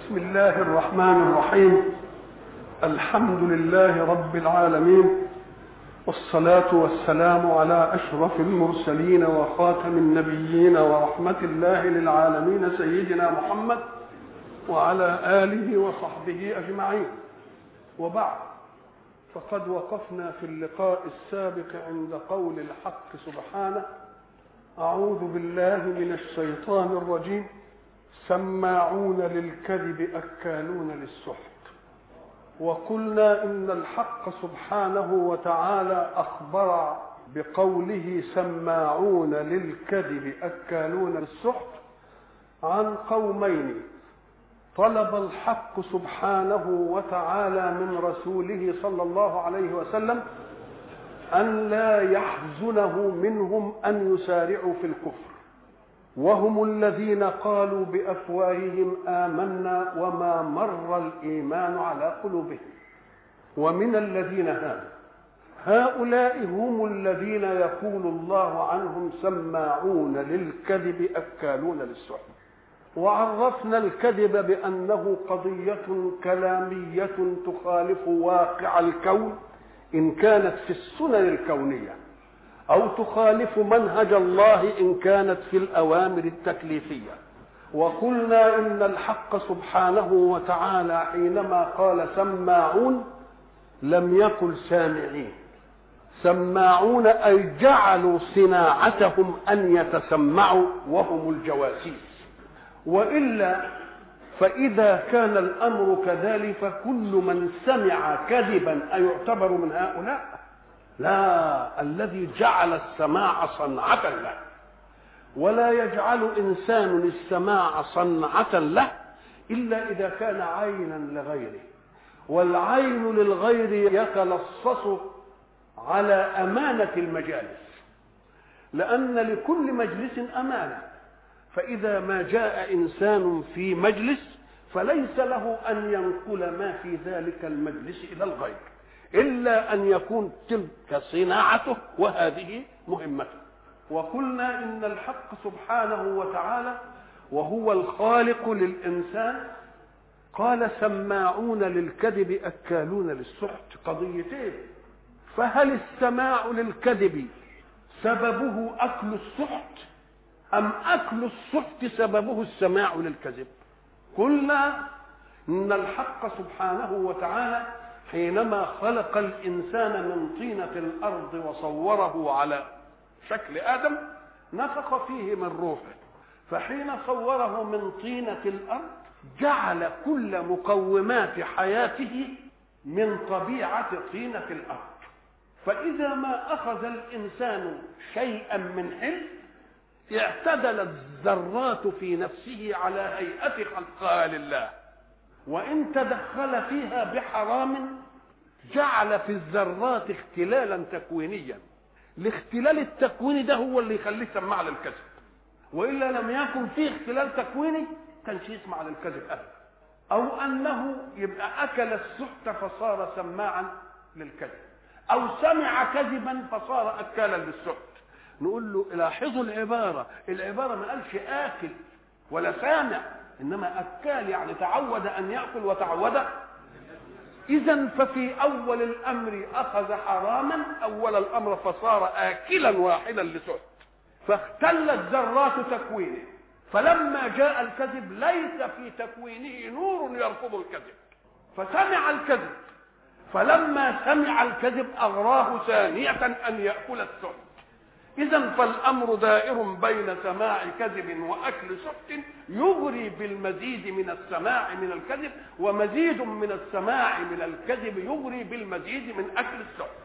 بسم الله الرحمن الرحيم. الحمد لله رب العالمين، والصلاة والسلام على أشرف المرسلين وخاتم النبيين ورحمة الله للعالمين سيدنا محمد وعلى آله وصحبه أجمعين. وبعد، فقد وقفنا في اللقاء السابق عند قول الحق سبحانه: أعوذ بالله من الشيطان الرجيم، سماعون للكذب أكالون للسحت. وقلنا إن الحق سبحانه وتعالى أخبر بقوله سماعون للكذب أكالون للسحت عن قومين طلب الحق سبحانه وتعالى من رسوله صلى الله عليه وسلم أن لا يحزنه منهم أن يسارعوا في الكفر، وهم الذين قالوا بأفواههم آمنا وما مر الإيمان على قلوبهم. ومن الذين هادوا، هؤلاء هم الذين يقول الله عنهم سماعون للكذب أكالون للسحت. وعرفنا الكذب بأنه قضية كلامية تخالف واقع الكون إن كانت في السنن الكونية، أو تخالف منهج الله إن كانت في الأوامر التكليفية. وقلنا إن الحق سبحانه وتعالى حينما قال سماعون لم يقل سامعين. سماعون أي جعلوا صناعتهم أن يتسمعوا وهم الجواسيس. وإلا فإذا كان الأمر كذلك فكل من سمع كذبا أيعتبر من هؤلاء؟ لا، الذي جعل السماع صنعة له. ولا يجعل إنسان السماع صنعة له إلا إذا كان عينا لغيره، والعين للغير يتلصص على أمانة المجالس، لأن لكل مجلس أمانة. فإذا ما جاء إنسان في مجلس فليس له أن ينقل ما في ذلك المجلس إلى الغير إلا أن يكون تلك صناعته وهذه مهمته. وقلنا إن الحق سبحانه وتعالى وهو الخالق للإنسان قال سماعون للكذب أكالون للسحت. قضيتين: فهل السماع للكذب سببه أكل السحت، أم أكل السحت سببه السماع للكذب؟ قلنا إن الحق سبحانه وتعالى حينما خلق الإنسان من طينة الأرض وصوره على شكل آدم نفخ فيه من روحه، فحين صوره من طينة الأرض جعل كل مقومات حياته من طبيعة طينة الأرض. فإذا ما أخذ الإنسان شيئا من حل اعتدلت الذرات في نفسه على هيئة خلقها لله، وإن تدخل فيها بحرام جعل في الذرات اختلالا تكوينيا. الاختلال التكويني ده هو اللي يخليه سماع للكذب، وإلا لم يكن فيه اختلال تكويني كانش يسمع للكذب أبدا. أو أنه يبقى أكل السحت فصار سماعا للكذب، أو سمع كذبا فصار أكالا للسحت. نقول له لاحظوا العبارة ما قالش آكل ولا سامع، إنما أكال، يعني تعود أن يأكل وتعود. إذن ففي أول الأمر أخذ حراما أول الأمر فصار آكلا واحدا لسحت، فاختلت ذرات تكوينه. فلما جاء الكذب ليس في تكوينه نور يرفض الكذب، فسمع الكذب، فلما سمع الكذب أغراه ثانية أن يأكل السحت. إذن فالأمر دائر بين سماع كذب وأكل سحت يغري بالمزيد من السماع من الكذب، ومزيد من السماع من الكذب يغري بالمزيد من أكل السحت.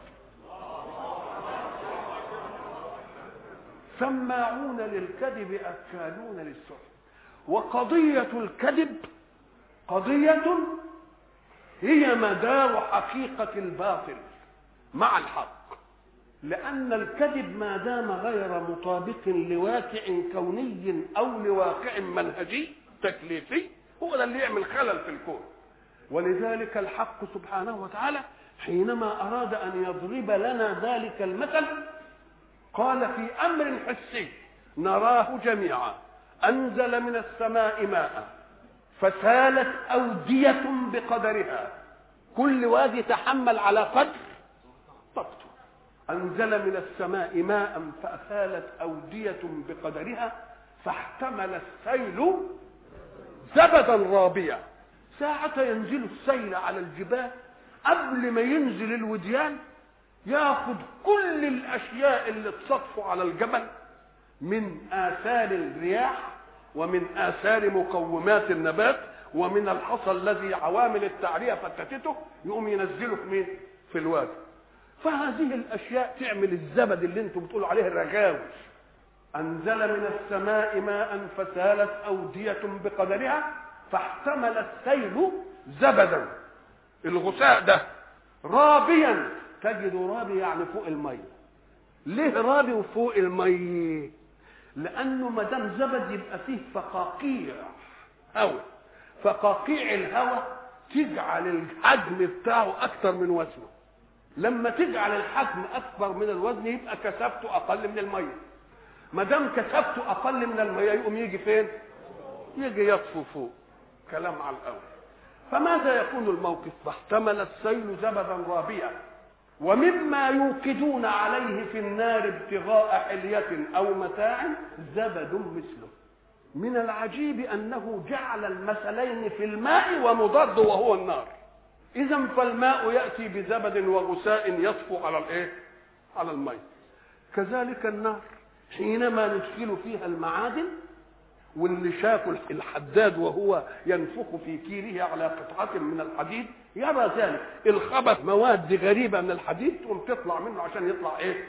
سماعون للكذب أكالون للسحت. وقضية الكذب قضية هي مدار حقيقة الباطل مع الحق، لأن الكذب ما دام غير مطابق لواقع كوني أو لواقع منهجي تكليفي هو ده اللي يعمل خلل في الكون. ولذلك الحق سبحانه وتعالى حينما أراد أن يضرب لنا ذلك المثل قال في أمر حسي نراه جميعا: أنزل من السماء ماء فسالت أودية بقدرها، كل وادي تحمل على قدر طاقته. أنزل من السماء ماء فأسالت أودية بقدرها فاحتمل السيل زبدا رابيا. ساعة ينزل السيل على الجبال قبل ما ينزل الوديان ياخد كل الأشياء اللي تصطف على الجبل من آثار الرياح ومن آثار مقومات النبات ومن الحصى الذي عوامل التعرية فتتته، يقوم ينزله في الوادي. فهذه الأشياء تعمل الزبد اللي انتم بتقولوا عليه الرغاوي. أنزل من السماء ماء فسالت أودية بقدرها فاحتمل السيل زبدا، الغثاء ده رابيا، تجد رابي يعني فوق المية. ليه رابي وفوق المية؟ لأنه ما دام زبد يبقى فيه فقاقيع هواء، فقاقيع الهواء تجعل الحجم بتاعه أكثر من وزنه. لما تجعل الحجم أكبر من الوزن يبقى كثافته أقل من المية. ما دام كثافته أقل من المية يقوم يجي فين؟ يجي يطفو فوق. كلام على الأول. فماذا يكون الموقف؟ فاحتمل السيل زبدا رابيا ومما يوقدون عليه في النار ابتغاء حلية أو متاع زبد مثله. من العجيب أنه جعل المثلين في الماء ومضاد وهو النار. إذن فالماء يأتي بزبد وغثاء يطفو على الماء. كذلك النار حينما ندخل فيها المعادن، واللي شاف الحداد وهو ينفخ في كيره على قطعة من الحديد يرى ذلك، الخبث مواد غريبة من الحديد تقوم تطلع منه عشان يطلع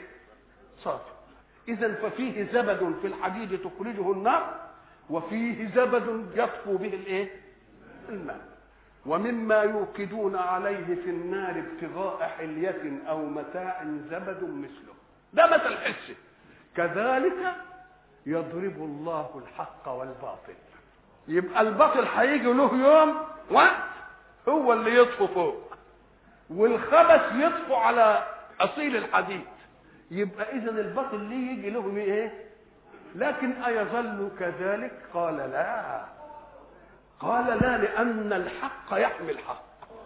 صافي. إذن ففيه زبد في الحديد تخرجه النار، وفيه زبد يطفو به الماء. ومما يوقدون عليه في النار ابتغاء حلية أو متاع زبد مثله. ده مثل حسي. كذلك يضرب الله الحق والباطل. يبقى الباطل هيجي له يوم وقت هو اللي يطفو فوق، والخبث يطفو على أصيل الحديد. يبقى إذن الباطل ليه يجي له لكن أيظل كذلك؟ قال لا، قال لا، لأن الحق يحمي الحق.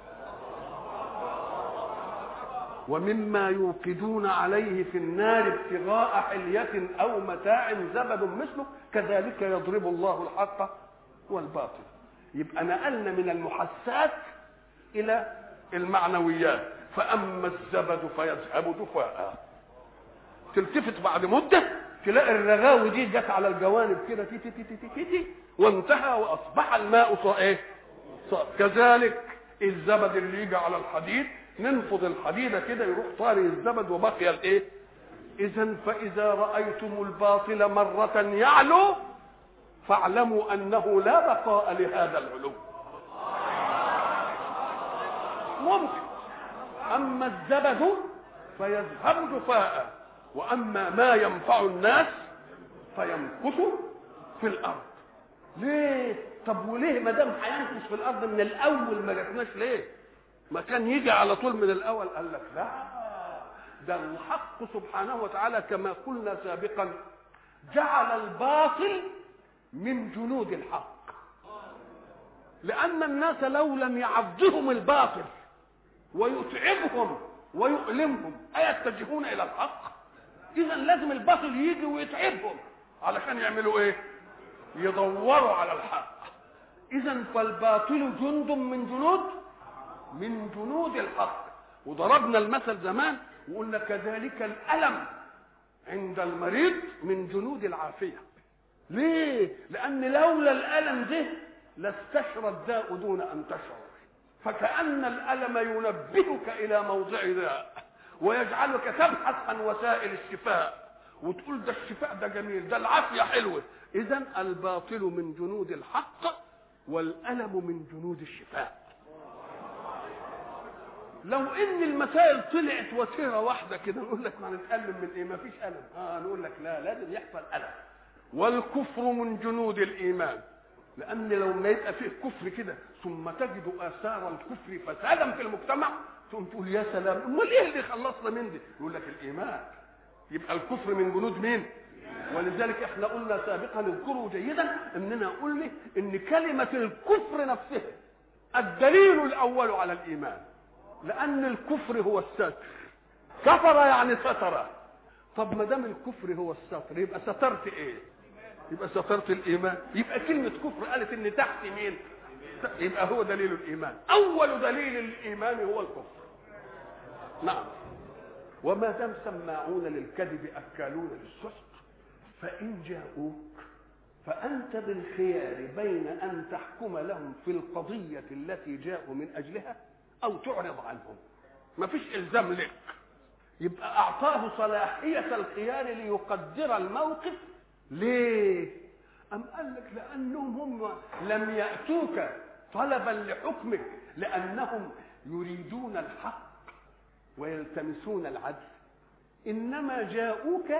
ومما يوقدون عليه في النار ابتغاء حلية أو متاع زبد مثله كذلك يضرب الله الحق والباطل. يبقى نقلنا من المحسات إلى المعنويات. فأما الزبد فيذهب جفاء، تلتفت بعد مدة تلاقي الرغاوي دي جت على الجوانب كده تي تي تي تي تي تي وانتهى وأصبح الماء صار. كذلك الزبد اللي يجي على الحديد ننفض الحديدة كده يروح طاري الزبد وبقي إذن فإذا رأيتم الباطل مرة يعلو فاعلموا أنه لا بقاء لهذا العلو. ممكن. أما الزبد فيذهب جفاء، وأما ما ينفع الناس فيمكث في الأرض. ليه؟ طب وليه ما دام هينكث في الأرض من الأول ما جبناش ليه؟ ما كان يجي على طول من الأول؟ قال لك لا، ده الحق سبحانه وتعالى كما قلنا سابقا جعل الباطل من جنود الحق، لأن الناس لو لم يعضهم الباطل ويتعبهم ويؤلمهم أيتجهون إلى الحق؟ إذا لازم الباطل يجي ويتعبهم علشان يعملوا يدوروا على الحق. إذا فالباطل جند من جنود الحق. وضربنا المثل زمان وقلنا كذلك الألم عند المريض من جنود العافية. ليه؟ لأن لولا الألم ده لاستشرى الداء دون أن تشعر. فكأن الألم ينبهك إلى موضع داء ويجعلك تبحث عن وسائل الشفاء وتقول ده الشفاء ده جميل، ده العافية حلوة. إذن الباطل من جنود الحق والألم من جنود الشفاء. لو ان المسائل طلعت وتيره واحده كده نقول لك ما نتألم من ايه؟ ما فيش ألم. نقول لك لا، لازم يحصل ألم. والكفر من جنود الإيمان، لأن لو ما يبقى فيه كفر كده ثم تجد آثار الكفر فسادا في المجتمع ثم تقول يا سلام، امال ايه اللي خلصنا من دي؟ يقول لك الإيمان. يبقى الكفر من جنود مين؟ ولذلك احنا قلنا سابقا اذكروا جيدا اننا قلنا ان كلمة الكفر نفسها الدليل الاول على الايمان، لان الكفر هو الستر. كفر يعني ستر. طب ما دام الكفر هو الستر يبقى سترت ايه؟ يبقى سترت الايمان. يبقى كلمة كفر قالت ان تحت مين؟ يبقى هو دليل الايمان. اول دليل الايمان هو الكفر. نعم. وما دام سماعون للكذب اكالون للسحت فان جاءوك فانت بالخيار بين ان تحكم لهم في القضيه التي جاءوا من اجلها او تعرض عنهم. ما فيش الزام لك. يبقى اعطاه صلاحيه الخيار ليقدر الموقف. ليه؟ ام قال لك لانهم هم لم ياتوك طلبا لحكمك لانهم يريدون الحق ويلتمسون العدل، انما جاءوك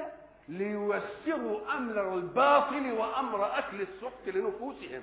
لييسروا امر الباطل وامر اكل السحت لنفوسهم.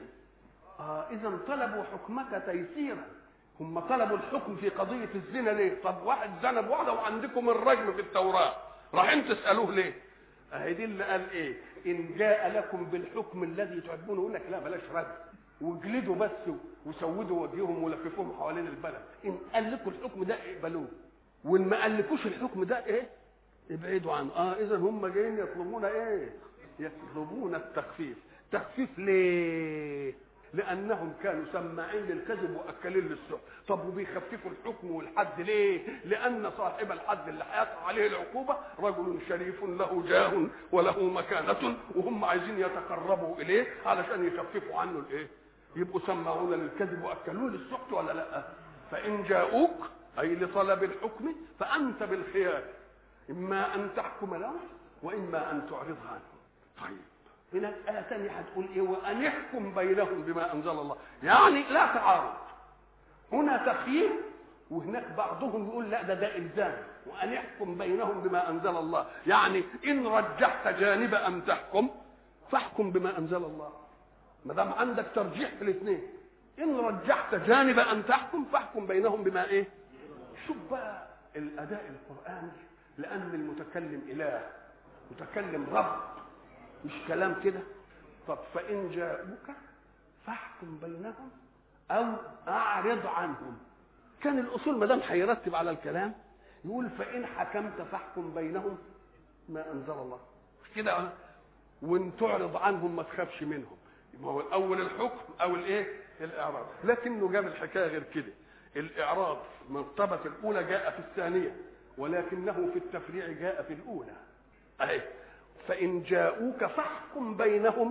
اذا طلبوا حكمك تيسيرا. هم طلبوا الحكم في قضيه الزنا ليه؟ طب واحد زنى بواحده وعندكم الرجم في التوراه، رايحين تسالوه ليه؟ اهي دي اللي قال ايه؟ ان جاء لكم بالحكم الذي تحبونه، يقول لك لا بلاش رجم واجلدوا بس وسودوا وجههم ولففوهم حوالين البلد. ان قال لكم الحكم ده اقبلوه، وان ما قالكوش الحكم ده ايه؟ ابعدوا عنه. اذا هم جايين يطلبون ايه؟ يطلبون التخفيف. تخفيف ليه؟ لانهم كانوا سماعين للكذب واكلين للسحت. طب وبيخففوا الحكم والحد ليه؟ لان صاحب الحد اللي هيقع عليه العقوبه رجل شريف له جاه وله مكانه، وهم عايزين يتقربوا اليه علشان يخففوا عنه الايه؟ يبقوا سماعون للكذب واكلون للسحت ولا لا؟ فان جاءوك اي لطلب الحكم فانت بالخيار، اما ان تحكم لهم واما ان تعرض عنهم. طيب هنا آية ثانية هتقول ايه؟ وان يحكم بينهم بما انزل الله، يعني لا تعارض. هنا تخيير وهناك بعضهم يقول لا ده الزام. وان يحكم بينهم بما انزل الله يعني ان رجحت جانب ان تحكم فاحكم بما انزل الله. ما دام عندك ترجيح في الاثنين، ان رجحت جانب ان تحكم فاحكم بينهم بما ايه؟ شوف بقى الاداء القراني، لان المتكلم اله، متكلم رب، مش كلام كده. طب فان جاءوك فاحكم بينهم او اعرض عنهم. كان الاصول ما دام هيرتب على الكلام يقول فان حكمت فاحكم بينهم ما انزل الله، مش كده؟ وان تعرض عنهم ما تخافش منهم. يبقى هو الاول الحكم او الايه؟ الاعراض. لكنه جاب الحكايه غير كده. الاعراض مرتبه الاولى جاء في الثانيه، ولكنه في التفريع جاء في الاولى. اهي فان جاءوك فاحكم بينهم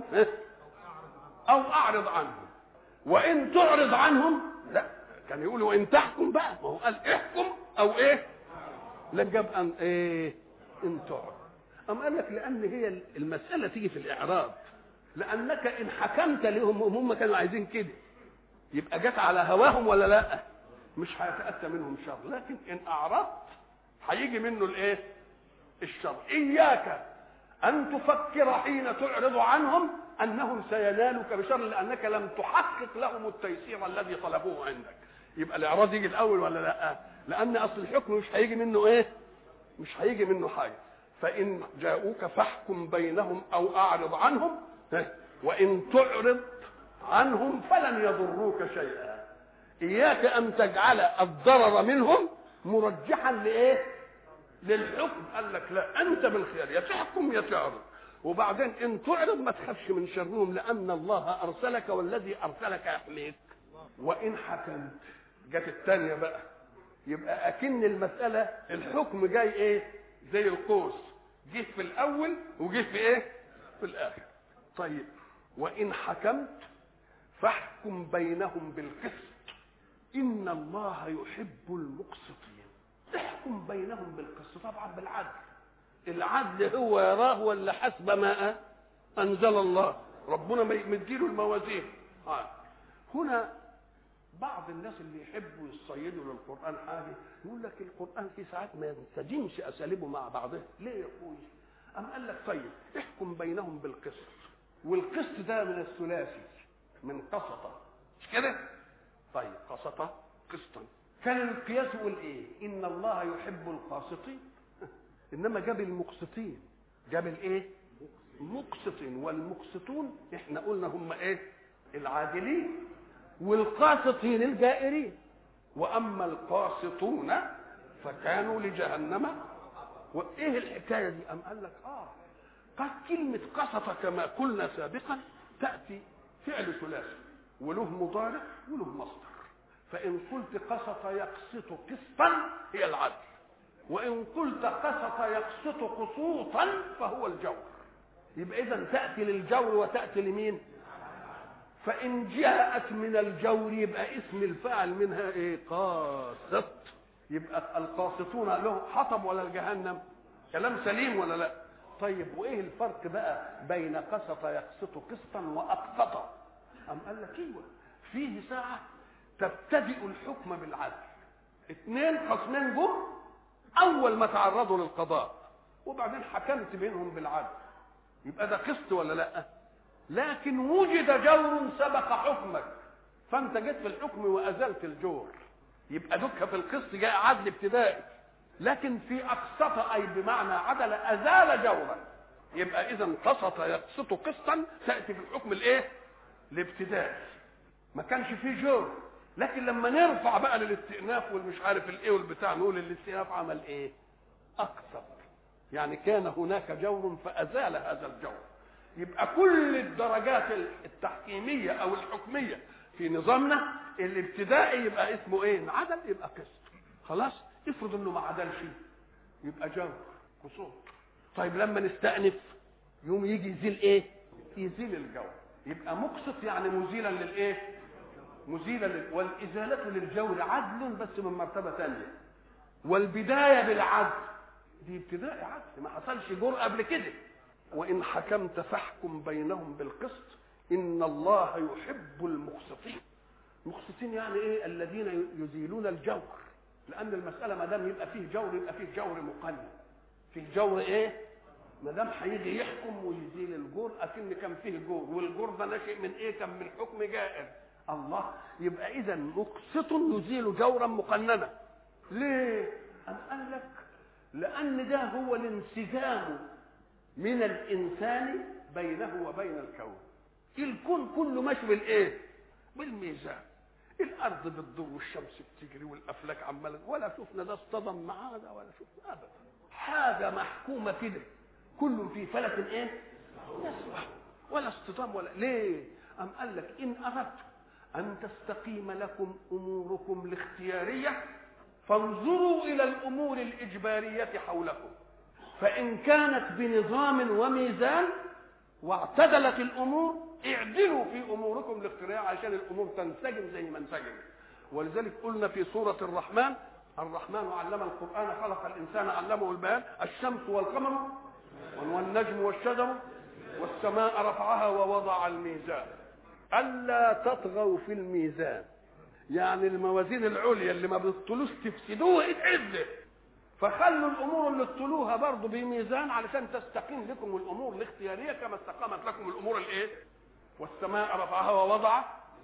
او اعرض عنهم. وان تعرض عنهم لا، كان يقول وان تحكم بقى، ما هو قال احكم او ايه؟ لا جاب ان ايه؟ ان تعرض. ام قال لك لان هي المساله تيجي في الاعراض، لانك ان حكمت لهم هم كانوا عايزين كده يبقى جت على هواهم ولا لا؟ مش هيتاتى منهم شر. لكن ان اعرضت هيجي منه الايه؟ الشر. اياك ان تفكر حين تعرض عنهم انهم سينالك بشر، لانك لم تحقق لهم التيسير الذي طلبوه عندك. يبقى الاعراض يجي الاول ولا لا؟ لان اصل الحكم مش هيجي منه ايه؟ مش هيجي منه حاجه. فان جاءوك فاحكم بينهم او اعرض عنهم، وان تعرض عنهم فلن يضروك شيئا. اياك ان تجعل الضرر منهم مرجحا لايه؟ للحكم. قال لك لا، انت بالخيار، يا تحكم يا تعرض. وبعدين ان تعرض ما تخافش من شرهم، لان الله ارسلك والذي ارسلك يحميك. وان حكمت جت الثانيه بقى، يبقى اكن المساله الحكم جاي ايه؟ زي القوس، جه في الاول وجه في ايه؟ في الاخر. طيب وان حكمت فاحكم بينهم بالقسط ان الله يحب المقسطين. احكم بينهم بالقسط، طبعا بالعدل. العدل هو يراه ولا حسب ما انزل الله، ربنا مديله الموازين. هنا بعض الناس اللي يحبوا يصيدوا للقران حاجه يقول لك القران في ساعات ما ينسجمش اساليبه مع بعضها. ليه يا اخوي؟ ام قال لك طيب احكم بينهم بالقسط، والقسط ده من الثلاثي، من قسطه، مش كده؟ طيب قسطه قسطا، كان القياس يقول ايه؟ ان الله يحب القاسطين. انما جاب المقسطين، جاب الايه؟ مقسط. والمقسطون احنا قلنا هم ايه؟ العادلين. والقاسطين الجائرين. واما القاسطون فكانوا لجهنم. وايه الحكايه دي؟ ام قال لك قد كلمه قسط كما قلنا سابقا تاتي فعل ثلاثي وله مضارع وله مصدر. فان قلت قسط يقسط قسطا هي العدل، وان قلت قسط يقسط قسوطا فهو الجور. يبقى اذا تاتي للجور وتاتي لمين؟ فان جاءت من الجور يبقى اسم الفاعل منها ايه؟ قاسط. يبقى القاسطون له حطب ولا الجهنم؟ كلام سليم ولا لا؟ طيب وايه الفرق بقى بين قسط يقسط قسطا واقسط؟ ام قال لك ايوه، فيه ساعه تبتدئ الحكم بالعدل. اثنين خصمين جم اول ما تعرضوا للقضاء وبعدين حكمت بينهم بالعدل، يبقى ده قسط ولا لا؟ لكن وجد جور سبق حكمك فانت جيت في الحكم وازلت الجور، يبقى دك في القسط جاء عدل ابتدائي. لكن في اقسط اي بمعنى عدل ازال جورا. يبقى اذا قسط يقسط قسطا تاتي في الحكم الايه؟ الابتدائي. ما كانش فيه جور، لكن لما نرفع بقى للاستئناف والمش عارف الايه والبتاع نقول الاستئناف عمل ايه؟ اقسط. يعني كان هناك جور فازال هذا الجور. يبقى كل الدرجات التحكيميه او الحكميه في نظامنا الابتدائي يبقى اسمه ايه؟ عدل، يبقى قسط. خلاص؟ افرض انه ما عدلش يبقى جور قسوط. طيب لما نستأنف يوم يجي يزيل ايه؟ يزيل الجور. يبقى مقسط يعني مزيلا للايه؟ مزيلا والازاله للجور عدل بس من مرتبه ثانيه. والبدايه بالعدل دي ابتدائي عدل، ما حصلش جور قبل كده. وان حكمت فاحكم بينهم بالقسط ان الله يحب المقسطين. المقسطين يعني ايه؟ الذين يزيلون الجور. لان المساله ما دام يبقى فيه جور يبقى فيه جور مقنن. فيه جور ايه؟ ما دام هيجي يحكم ويزيل الجور اكن كان فيه جور، والجور ده ناشئ من ايه؟ كان من حكم جائر. الله، يبقى اذا مقسط يزيل جورا مقننا. ليه؟ أم قال لك لان ده هو الانسجام من الانسان بينه وبين الكون. الكون كله ماشي بالايه؟ بالميزان. الارض بتدور والشمس بتجري والافلاك عماله، ولا شفنا ده اصطدم مع هذا ولا شفنا ابدا. حاجه محكومه كده، كل في فلك ايه؟ يسبح، ولا اصطدام ولا. ليه؟ ام قال لك ان اردت ان تستقيم لكم اموركم الاختياريه فانظروا الى الامور الاجباريه حولكم، فان كانت بنظام وميزان واعتدلت الامور اعدلوا في اموركم الاختياريه عشان الامور تنسجم زي ما انسجم. ولذلك قلنا في سوره الرحمن: الرحمن علم القرآن خلق الإنسان علمه البيان، الشمس والقمر والنجم والشجر والسماء رفعها ووضع الميزان ألا تطغوا في الميزان. يعني الموازين العليا اللي ما بتطلوش تفسدوها اتعدل، فخلوا الأمور اللي تطلوها برضه بميزان علشان تستقيم لكم الأمور الاختيارية كما استقامت لكم الأمور الايه؟ والسماء رفعها ووضع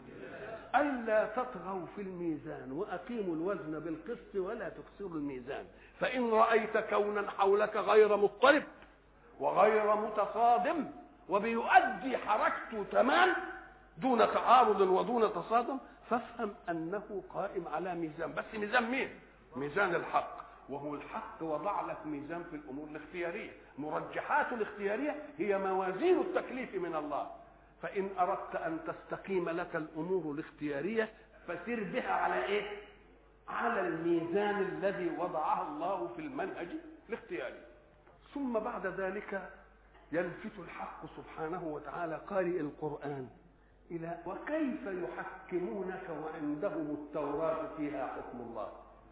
ألا تطغوا في الميزان وأقيموا الوزن بالقسط ولا تكسروا الميزان. فإن رأيت كونا حولك غير مضطرب وغير متصادم وبيؤدي حركته تمام دون تعارض ودون تصادم فافهم أنه قائم على ميزان. بس ميزان مين؟ ميزان الحق. وهو الحق وضع لك ميزان في الأمور الاختيارية. مرجحات الاختيارية هي موازين التكليف من الله. فإن أردت أن تستقيم لك الأمور الاختيارية فسر بها على إيه؟ على الميزان الذي وضعه الله في المنهج الاختياري. ثم بعد ذلك يلفت الحق سبحانه وتعالى قارئ القرآن إلى وكيف يحكمونك وعندهم التوراة فيها حكم الله.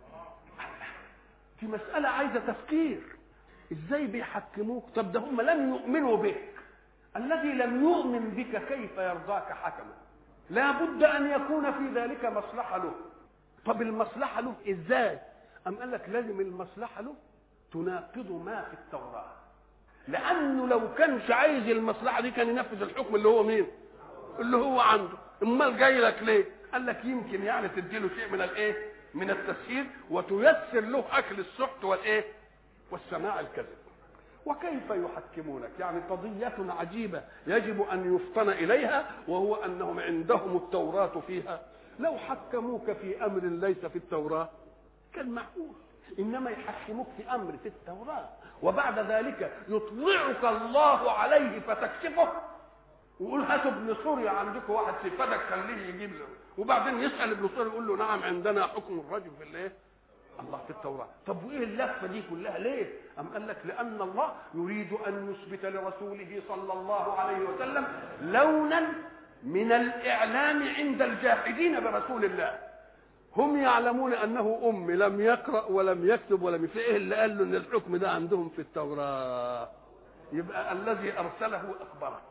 في مسألة عايزة تفكير. إزاي بيحكموك؟ طب ده هم لم يؤمنوا بك. الذي لم يؤمن بك كيف يرضاك حكما؟ لا بد أن يكون في ذلك مصلحة له. طب المصلحة له إزاي؟ أم قال لك لازم المصلحة له تناقض ما في التوراة، لأنه لو كانش عايز المصلحة دي كان ينفذ الحكم اللي هو مين؟ اللي هو عنده. امال جاي لك ليه؟ قال لك يمكن يعني تديله شيء من الايه؟ من التسهيل وتيسر له أكل السحت والايه؟ والسماع الكذب. وكيف يحكمونك، يعني قضية عجيبة يجب أن يفطن إليها، وهو أنهم عندهم التوراة فيها. لو حكموك في أمر ليس في التوراة كان معقول، إنما يحكموك في أمر في التوراة وبعد ذلك يطلعك الله عليه فتكشفه، ويقول هاتوا ابن سوريا عندكم واحد سفدك خليه يجيب له، وبعدين يسأل ابن سوريا يقول له نعم عندنا حكم الرجل في الايه؟ الله في التوراة. طب وايه اللفة دي كلها ليه؟ أم قال لك لأن الله يريد أن يثبت لرسوله صلى الله عليه وسلم لونا من الإعلام عند الجاحدين برسول الله. هم يعلمون أنه أمي لم يقرأ ولم يكتب ولم يفعل، إيه اللي قال له إن الحكم ده عندهم في التوراة؟ يبقى الذي أرسله أخبره.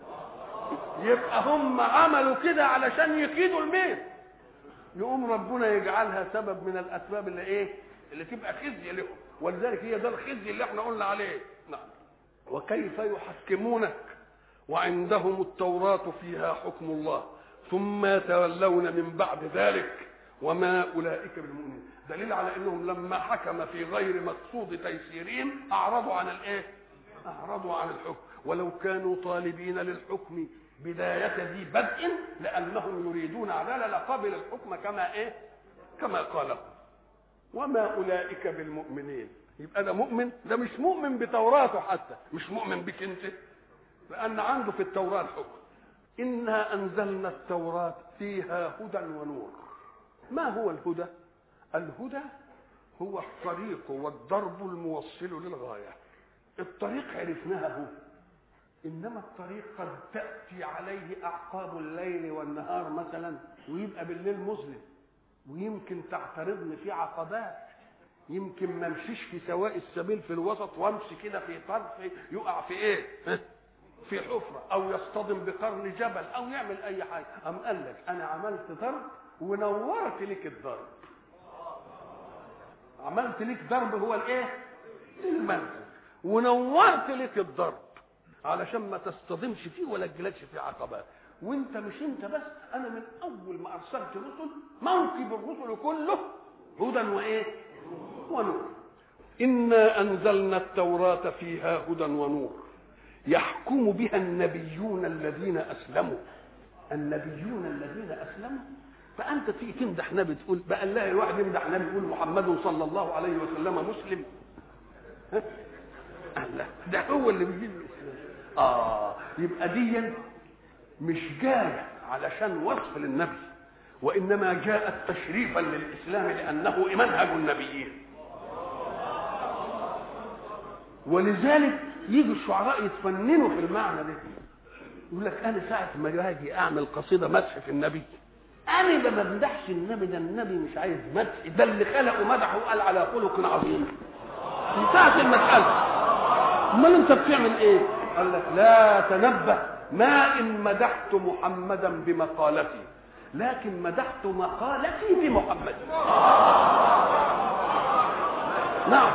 يبقى هم عملوا كده علشان يكيدوا المين، يقوم ربنا يجعلها سبب من الأسباب اللي إيه؟ اللي تبقى خزي لهم، ولذلك هي ده الخزي اللي احنا قلنا عليه. نعم. وكيف يحكمونك وعندهم التوراة فيها حكم الله ثم يتولون من بعد ذلك وما أولئك بالمؤمنين. دليل على أنهم لما حكم في غير مقصود تيسيرهم أعرضوا عن الإيه؟ أعرضوا عن الحكم، ولو كانوا طالبين للحكم بداية ذي بدء لأنهم يريدون عدالة لقبل الحكم كما إيه؟ كما قاله. وما أولئك بالمؤمنين. يبقى ده مؤمن، ده مش مؤمن بتوراته، حتى مش مؤمن بك انت، لأن عنده في التوراة الحكم. إنا أنزلنا التوراة فيها هدى ونور. ما هو الهدى؟ الهدى هو الطريق والضرب الموصل للغاية. الطريق عرفناها هو، إنما الطريق قد تأتي عليه أعقاب الليل والنهار مثلا، ويبقى بالليل مظلم، ويمكن تعترضني في عقبات، يمكن ما امشيش في سواء السبيل في الوسط وامشي كده في طرف يقع في ايه؟ في حفرة، او يصطدم بقرن جبل، او يعمل اي حاجة. ام قال لك انا عملت ضرب ونورت لك الضرب، عملت لك ضرب هو الايه؟ المنزل، ونورت لك الضرب علشان ما تصطدمش فيه ولا تجلدش في عقبات. وانت مش انت بس، انا من اول ما ارسلت رسل موكب الرسل كله هدى وايه؟ ونور. انا انزلنا التوراة فيها هدى ونور يحكم بها النبيون الذين اسلموا. النبيون الذين اسلموا، فانت تيجي تمدح نبي تقول بقى الله الواحد يمدح نبي يقول محمد صلى الله عليه وسلم مسلم؟ لا، ده هو اللي بيجيب الاسلام. يبقى دي مش جايه علشان وصف للنبي، وانما جاءت تشريفا للاسلام لانه منهج النبيين. ولذلك يجي الشعراء يتفننوا في المعنى ده، يقول لك انا ساعه ما اجي اعمل قصيده مدح في النبي، انا ما بمدحش النبي، ده النبي مش عايز مدح، ده اللي خلقه مدحه وقال على خلق عظيم في ساعه المساله. امال انت بتعمل ايه؟ قال لك لا تنبه، ما ان مدحت محمدا بمقالتي، لكن مدحت مقالتي بمحمد. نعم.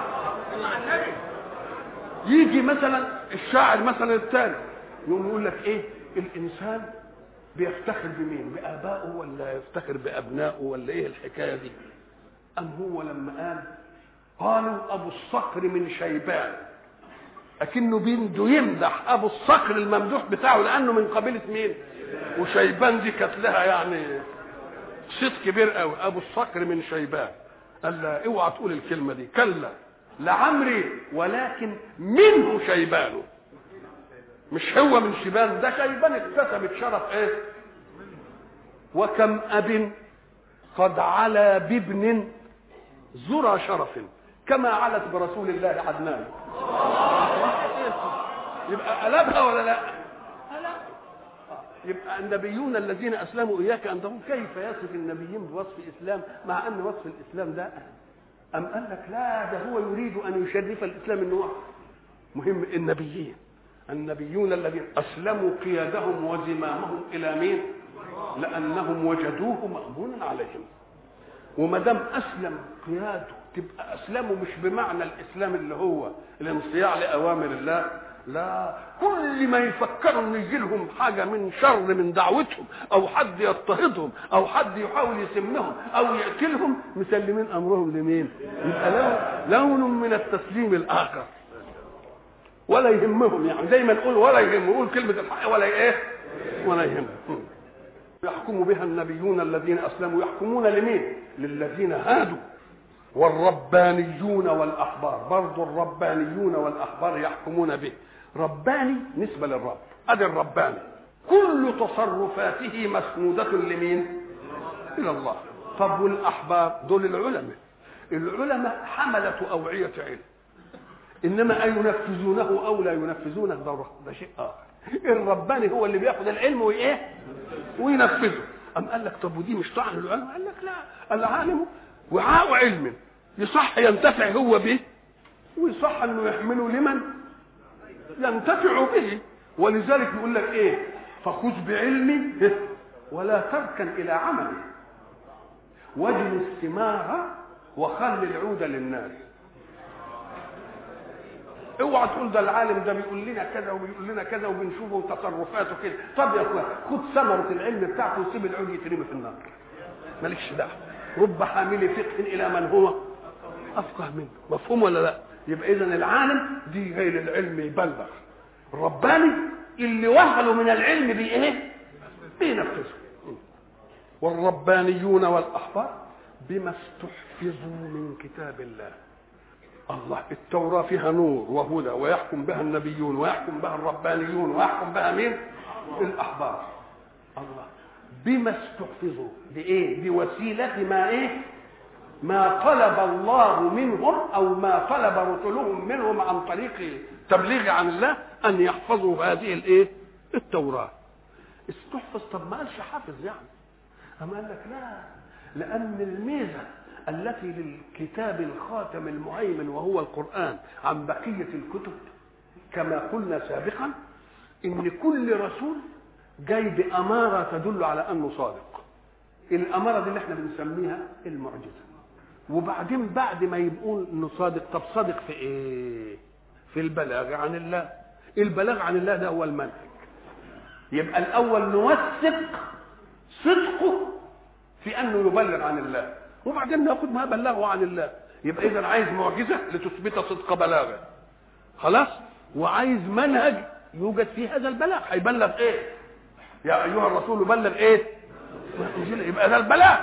يجي مثلا الشاعر مثلا الثاني يقوم يقول لك ايه؟ الانسان بيفتخر بمين؟ بآبائه ولا يفتخر بأبنائه ولا ايه الحكايه دي؟ ام هو لما قالوا ابو الصقر من شيبان، اكنه بينده يمدح ابو الصقر الممدوح بتاعه لانه من قبيله مين؟ وشيبان دي كانت لها يعني صيت كبير قوي. ابو الصقر من شيبان، قال لا اوعى تقول الكلمه دي، كلا لعمري ولكن منه شيبان، مش هو من شيبان، ده شيبان اكتسبت شرف ايه؟ وكم اب قد علا بابن ذرى شرف كما علت برسول الله عدنان. يبقى قلبها ولا لا؟ يبقى النبيون الذين اسلموا اياك انهم كيف يصف النبيين بوصف الاسلام مع ان وصف الاسلام ده ام قال لك لا، ده هو يريد ان يشرف الاسلام انه مهم. النبيون الذين اسلموا قيادهم وزمامهم الى مين؟ لانهم وجدوه مأمونا عليهم. وما دام اسلم قياده تبقى اسلموا مش بمعنى الاسلام اللي هو الانصياع لاوامر الله، لا، كل ما يفكروا ان يجي لهم حاجه من شر من دعوتهم او حد يضطهدهم او حد يحاول يسمهم او يقتلهم مسلمين امرهم لمين؟ يبقى لون من التسليم الاخر. ولا يهمهم، يعني زي ما نقول ولا يهم، يقول كلمه الحق ولا ايه ولا يهمهم. يحكم بها النبيون الذين اسلموا. يحكمون لمين؟ للذين هادوا والربانيون والاحبار. برضو الربانيون والاحبار يحكمون به. رباني نسبه للرب، ادي الرباني كل تصرفاته مسنوده لمين؟ الى الله. طب والاحبار دول العلماء. العلماء حمله اوعيه علم، انما ان ينفذونه او لا ينفذونه ده شيء اخر. الرباني هو اللي بياخذ العلم وايه وينفذه. ام قال لك طب ودي مش طعن العلماء؟ قال لك لا، العالم وعاء علم يصح ينتفع هو به، ويصح انه يحمله لمن ينتفع به. ولذلك يقول لك ايه؟ فخذ بعلمي ولا تركن الى عملي، واجن الثمار وخل العود للناس. اوعى تقول ده العالم ده بيقول لنا كذا وبيقول لنا كذا وبنشوفه تصرفاته كده. طب يا اخوان خد ثمره العلم بتاعته وسيب العود يترمي في النار، مالكش دعوه. رب حامل فقه الى من هو افقه منه. مفهوم ولا لا؟ يبقى اذا العالم دي جاي للعلم يبلغ، الرباني اللي وهله من العلم بايه؟ بينفذه. والربانيون والاحبار بما استحفظوا من كتاب الله. الله، التوراة فيها نور وهدى، ويحكم بها النبيون ويحكم بها الربانيون ويحكم بها مين؟ الأحبار. الله، بما استحفظوا بإيه؟ بوسيلة ما إيه؟ ما طلب الله منهم أو ما طلب رسلهم منهم عن طريق تبليغ عن الله أن يحفظوا هذه الإيه؟ التوراة. استحفظ. طب ما قالش حافظ يعني؟ أما قال لك لا، لأن الميزة التي للكتاب الخاتم المهيمن وهو القرآن عن بقية الكتب كما قلنا سابقا إن كل رسول جاي بأمارة تدل على أنه صادق. الأمارة دي اللي احنا بنسميها المعجزة. وبعدين بعد ما يبقون انه صادق، طب صادق في ايه؟ في البلاغ عن الله. البلاغ عن الله ده هو المنهج. يبقى الأول نوثق صدقه في أنه يبلغ عن الله، وبعدين ناخد ما بلغه عن الله. يبقى اذا عايز معجزه لتثبت صدق بلاغه، خلاص، وعايز منهج يوجد في هذا البلاغ. هيبلغ ايه؟ يا ايها الرسول بلغ ايه؟ يبقى ده البلاغ.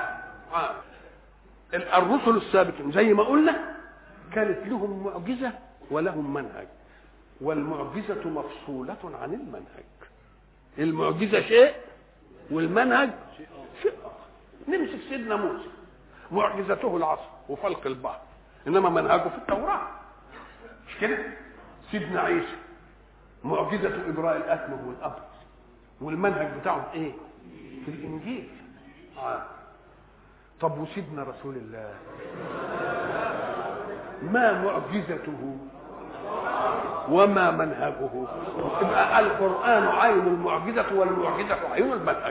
الرسل السابقين زي ما قلنا كانت لهم معجزه ولهم منهج، والمعجزه مفصوله عن المنهج. المعجزه شيء والمنهج شيء اخر. نمسك سيدنا موسى، معجزته العصا وفلق البحر، انما منهجه في التوراه، مش كده؟ سيدنا عيسى معجزته ابراء الاكمه والابرص، والمنهج بتاعه ايه؟ في الانجيل. طب وسيدنا رسول الله ما معجزته وما منهجه؟ يبقى القران عين المعجزه والمعجزه عين المنهج.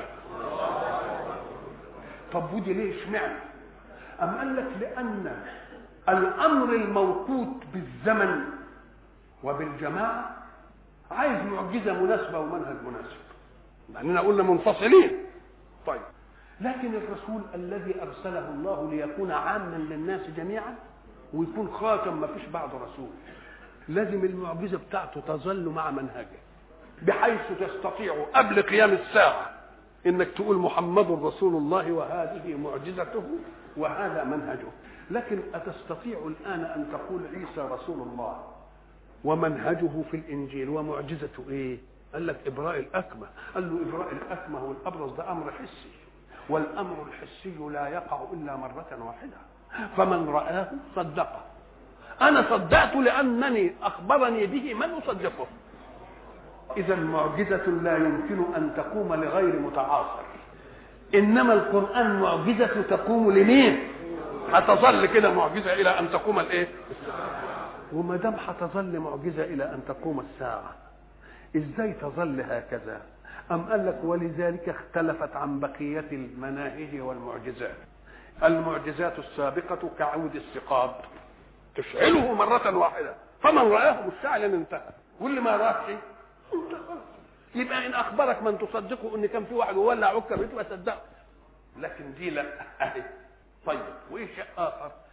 طب ودي ليه اشمعنى؟ أم قال لك لأن الأمر الموقوت بالزمن وبالجماعة عايز معجزة مناسبة ومنهج مناسب، لأننا قلنا منفصلين. طيب، لكن الرسول الذي أرسله الله ليكون عاما للناس جميعا ويكون خاتم ما فيش بعد رسول، لازم المعجزة بتاعته تظل مع منهجه، بحيث تستطيع قبل قيام الساعة إنك تقول محمد رسول الله وهذه معجزته وهذا منهجه. لكن أتستطيع الآن أن تقول عيسى رسول الله ومنهجه في الإنجيل ومعجزته إيه؟ قال لك إبراء الأكمة. قال له إبراء الأكمة والأبرص ده أمر حسي، والأمر الحسي لا يقع إلا مرة واحدة، فمن رآه صدقه. أنا صدقت لأنني أخبرني به من يصدقه. إذا معجزة لا يمكن أن تقوم لغير متعاصر، إنما القرآن معجزة تقوم لمين؟ هتظل كده معجزة إلى أن تقوم الإيه؟ وما دام هتظل معجزة إلى أن تقوم الساعة، إزاي تظل هكذا؟ أم قال لك ولذلك اختلفت عن بقية المناهج والمعجزات. المعجزات السابقة كعود الثقاب تشعله مرة واحدة، فمن رآه مستعلا انتهى، واللي ما رآه شيء انتهى. يبقى إن أخبرك من تصدقه إن كان في واحد وولع عكر يبقى صدقه، لكن دي لا. أهي طيب، وإيه شيء آخر؟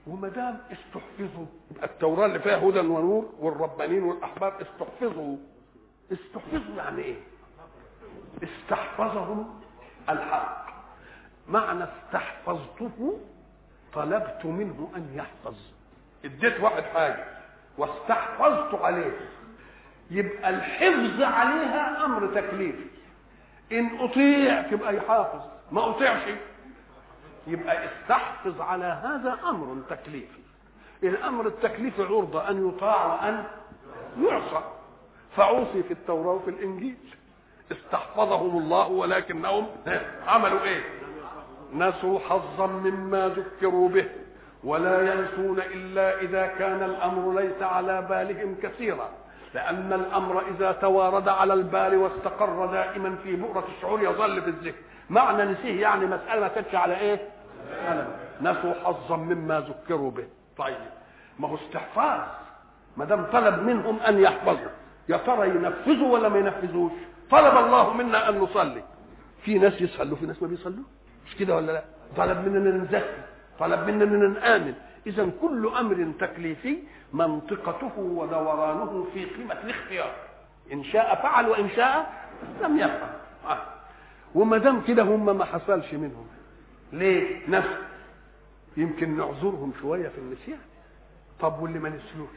وما دام استحفظوا، التوراه اللي فيها هدى ونور والربانيين والاحبار استحفظوا يعني ايه؟ استحفظهم الحق. معنى استحفظته طلبت منه ان يحفظ، اديت واحد حاجه واستحفظت عليه، يبقى الحفظ عليها امر تكليفي. ان اطيع تبقى يحافظ، ما اطيعش يبقى استحفظ على هذا امر تكليفي. الامر التكليفي عرضه ان يطاع وان يعصى، فعوصي في التوراه وفي الانجيل. استحفظهم الله ولكنهم عملوا ايه؟ نسوا حظا مما ذكروا به ولا ينسون الا اذا كان الامر ليس على بالهم كثيرا، لان الامر اذا توارد على البال واستقر دائما في بؤره الشعور يظل في الذهن. معنى نسيه يعني مساله ما كانتش على ايه؟ نسوا حظا مما ذكروا به. طيب ما هو استحفاظ، ما دام طلب منهم ان يحفظوا، يا ترى ينفذوا ولا ما ينفذوش؟ طلب الله منا ان نصلي، في ناس يصلوا في ناس ما بيصلوا، مش كده ولا لا؟ طلب مننا نزكي، طلب مننا نآمن. اذا كل امر تكليفي منطقته ودورانه في قيمه الاختيار، ان شاء فعل وان شاء لم يفعل. وما دام كده هم ما حصلش منهم، ليه؟ نفس يمكن نعذرهم شويه في النسيان. طب واللي ما نسيوش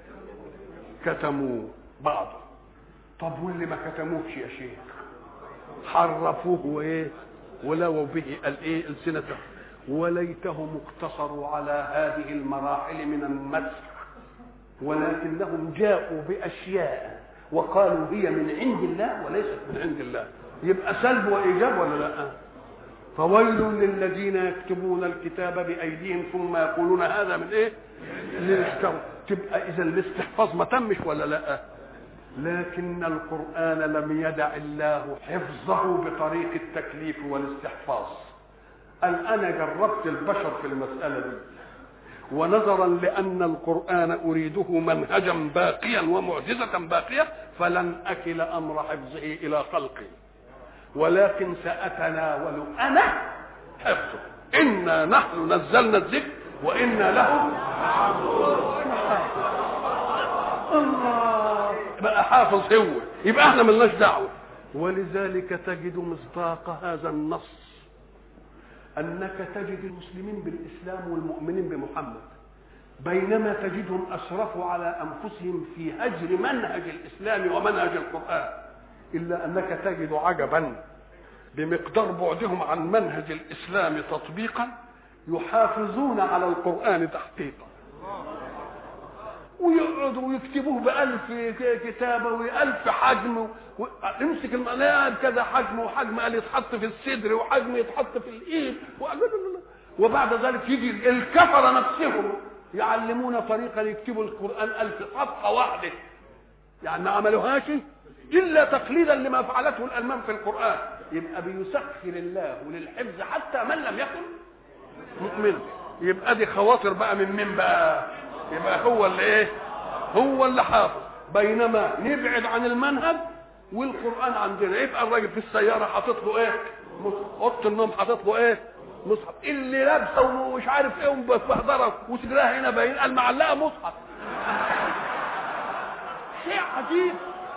كتموا بعضه، طب واللي ما كتموش يا شيخ حرفوه وايه ولو به الايه السنته، وليتهم اقتصروا على هذه المراحل من المسح، ولكنهم جاءوا باشياء وقالوا هي من عند الله وليست من عند الله. يبقى سلب وايجاب ولا لا؟ فويل للذين يكتبون الكتاب بايديهم ثم يقولون هذا من ايه؟ ليشتروا. تبقى اذا الاستحفاظ ما تمش ولا لا؟ لكن القرآن لم يدع الله حفظه بطريق التكليف والاستحفاظ. أنا جربت البشر في المسألة دي، ونظرا لأن القرآن أريده منهجا باقيا ومعجزة باقية فلن أكل أمر حفظه إلى خلقي، ولكن سأتناول أنا حفظه. إنا نحن نزلنا الذكر وإنا له الله بقى حافظ هو، يبقى احنا ملناش دعوه. ولذلك تجد مصداق هذا النص انك تجد المسلمين بالاسلام والمؤمنين بمحمد بينما تجدهم اسرفوا على انفسهم في هجر منهج الاسلام ومنهج القران، الا انك تجد عجبا بمقدار بعدهم عن منهج الاسلام تطبيقا يحافظون على القران تحقيقا، ويقعدوا ويكتبوه ب1000 كتابه و1000 حجم امسك المقلاب كذا حجم، وحجم قال يتحط في الصدر وحجم يتحط في الايد وبعد ذلك يجي الكفره نفسهم يعلمونا طريقه يكتبوا القران 1000 صفحه واحده، يعني ما عملوهاش الا تقليدا لما فعلته الالمان في القران. يبقى بيسخر الله للحفظ حتى من لم يكن مؤمن. يبقى دي خواطر بقى من مين بقى؟ يبقى هو اللي ايه؟ هو اللي حافظ. بينما نبعد عن المنهج والقران عندنا يبقى الراجل في السياره حاطط له ايه؟ اوضه النوم حاطط له ايه؟ مصحف، اللي لابسه ومش عارف ايه وبهدره وصدرها هنا باين قال معلقه مصحف. شيء عجيب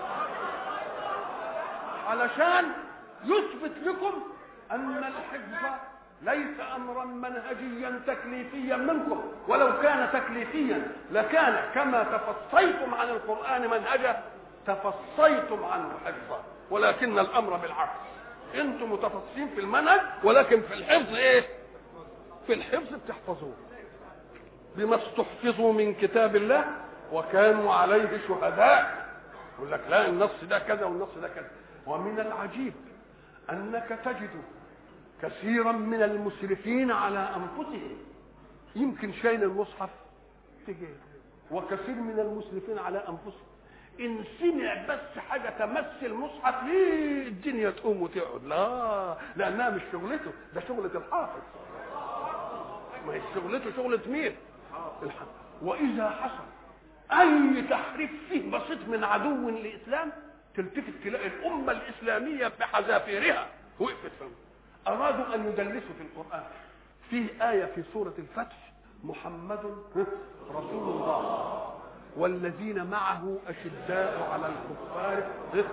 علشان يثبت لكم ان الحفظ ليس امرا منهجيا تكليفيا منكم، ولو كان تكليفيا لكان كما تفصيتم عن القران منهجا تفصيتم عنه حفظا، ولكن الامر بالعكس، انتم متفصلين في المنهج ولكن في الحفظ ايه؟ في الحفظ بتحفظوه بما استحفظوا من كتاب الله وكانوا عليه شهداء. يقول لك لا النص ده كذا والنص ده كذا. ومن العجيب انك تجد كثيرا من المسرفين على انفسهم يمكن شايل المصحف تجي، وكثير من المسرفين على انفسهم ان سمع بس حاجه تمس المصحف ليه الدنيا تقوم وتقعد. لا، لانها مش شغلته، ده شغله الحافظ. ما هي شغلته شغله مين؟ الحافظ. واذا حصل اي تحريف فيه بسيط من عدو للاسلام تلتفت تلاقي الامه الاسلاميه بحذافيرها وقفت فهم. أرادوا أن يدلسوا في القرآن. فيه آية في سورة الفتح محمد رسول الله والذين معه أشداء على الكفار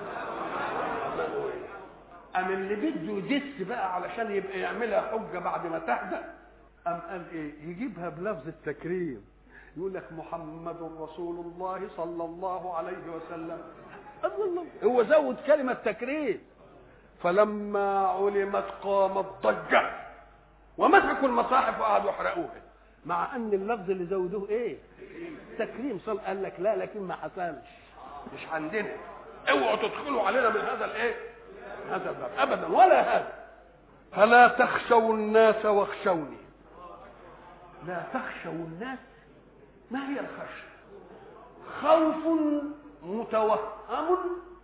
أم اللي بده يدس بقى علشان يبقى يعملها حجة بعد ما تهدأ، أم قال إيه؟ يجيبها بلفظ التكريم، يقول لك محمد رسول الله صلى الله عليه وسلم. الله، هو زود كلمة تكريم. فلما علمت قامت ضجة ومسكوا المصاحف وقعدوا يحرقوها، مع ان اللفظ اللي زودوه ايه؟ تكريم. صل قال لك لا، لكن ما حصلش، مش عندنا، اوعوا تدخلوا علينا من هذا الايه؟ هذا الباب ابدا ولا هذا. فلا تخشوا الناس واخشوني. لا تخشوا الناس، ما هي الخشيه؟ خوف متوهم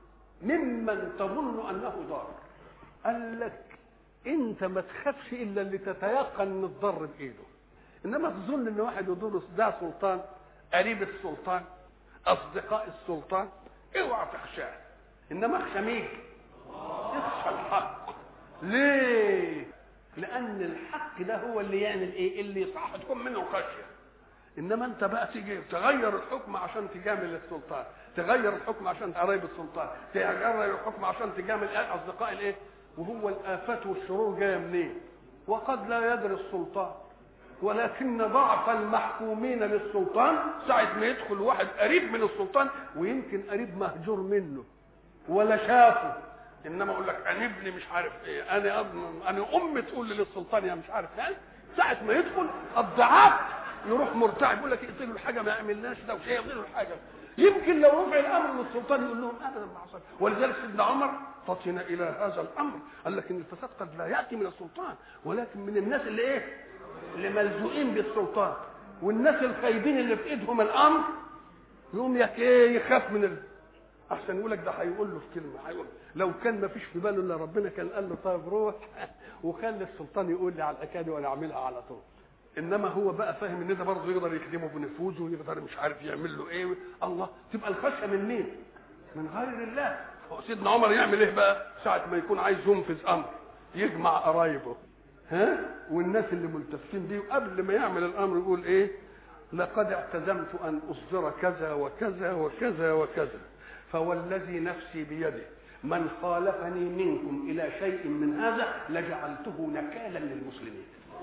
ممن تظن انه ضار. قال لك انت ما تخافش الا اللي تتيقن ان الضر بايده، انما تظن ان واحد يضر ده سلطان، قريب السلطان، اصدقاء السلطان، اوعى تخشاه. انما اخشى مين؟ اخشى الحق. ليه؟ لان الحق ده هو اللي يعمل ايه؟ اللي صح تكون منه خشيه. انما انت بقى تيجي تغير الحكم عشان تجامل السلطان، تغير الحكم عشان قرايب السلطان، تغير الحكم عشان تجامل اصدقاء الايه؟ وهو الآفات والشرور جايه منين؟ وقد لا يدري السلطان، ولكن ضعف المحكومين للسلطان ساعة ما يدخل واحد قريب من السلطان، ويمكن قريب مهجور منه ولا شافه، انما اقول لك انا ابني مش عارف ايه، انا امي تقول لي للسلطان يا مش عارف ايه، ساعة ما يدخل الضعاف يروح مرتعب، يقول لك اقتلوا الحاجه ما يعملناش ده وشيء، يقتلوا الحاجه. يمكن لو رفع الامر من السلطان يقول لهم ابدا ما حصل. ولذلك سيدنا عمر فطن الى هذا الامر، قال لك ان الفساد قد لا ياتي من السلطان ولكن من الناس اللي ايه؟ اللي ملزوقين بالسلطان، والناس الخايبين اللي في ايدهم الامر يقوم يخاف من احسن يقول لك ده هيقول له في كلمه، هيقول لو كان ما فيش في باله الا ربنا كان قال له طيب روح وخلي السلطان يقول لي على الحكايه دي وانا اعملها على طول. انما هو بقى فاهم ان ده برضه يقدر يخدمه بنفوذه ويقدر مش عارف يعمل له ايه. الله، تبقى الخشيه من مين؟ من غير الله. سيدنا عمر يعمل ايه بقى ساعه ما يكون عايز ينفذ امر؟ يجمع قرايبه والناس اللي ملتفين بيه، وقبل ما يعمل الامر يقول ايه؟ لقد اعتزمت ان اصدر كذا وكذا وكذا وكذا، فوالذي نفسي بيده من خالفني منكم الى شيء من هذا لجعلته نكالا للمسلمين.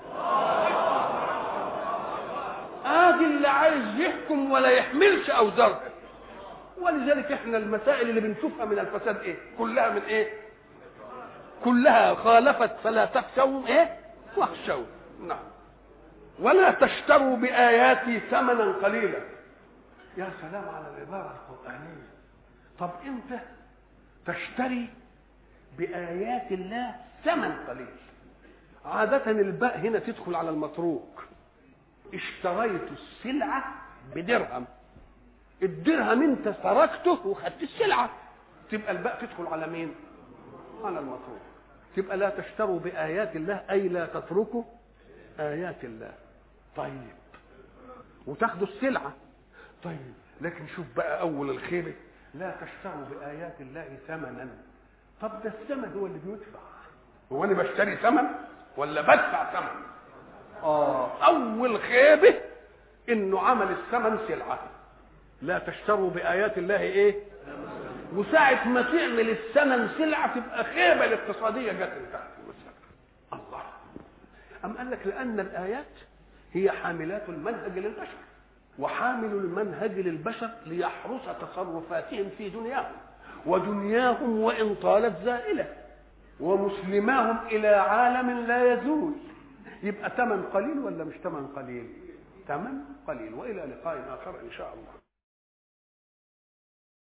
ادي اللي عايز يحكم ولا يحملش اوزارها. ولذلك احنا المسائل اللي بنشوفها من الفساد ايه؟ كلها من ايه؟ كلها خالفت فلا تخشوا ايه؟ واخشوا. نعم. ولا تشتروا باياتي ثمنا قليلا. يا سلام على العباره القرانيه. طب انت تشتري بايات الله ثمن قليل. عادة الباء هنا تدخل على المتروك. اشتريت السلعة بدرهم، الدرهم انت تركته وخدت السلعة، تبقى الباء تدخل على مين؟ على المتروك. تبقى لا تشتروا بآيات الله أي لا تتركوا آيات الله. طيب وتاخدوا السلعة. طيب لكن شوف بقى أول الخيبة، لا تشتروا بآيات الله ثمنا. طب ده الثمن هو اللي بيدفع، هو أنا بشتري ثمن ولا بدفع ثمن؟ أول خيبة إنه عمل الثمن سلعة. لا تشتروا بآيات الله إيه؟ وساعة ما تعمل الثمن سلعة تبقى خيبة الاقتصادية جت تحت المسألة. الله. أم قال لك لأن الآيات هي حاملات المنهج للبشر، وحامل المنهج للبشر ليحرس تصرفاتهم في دنياهم، ودنياهم وإن طالت زائلة، ومسلماهم إلى عالم لا يزول. يبقى ثمن قليل ولا مش ثمن قليل؟ ثمن قليل. وإلى لقاء آخر إن شاء الله.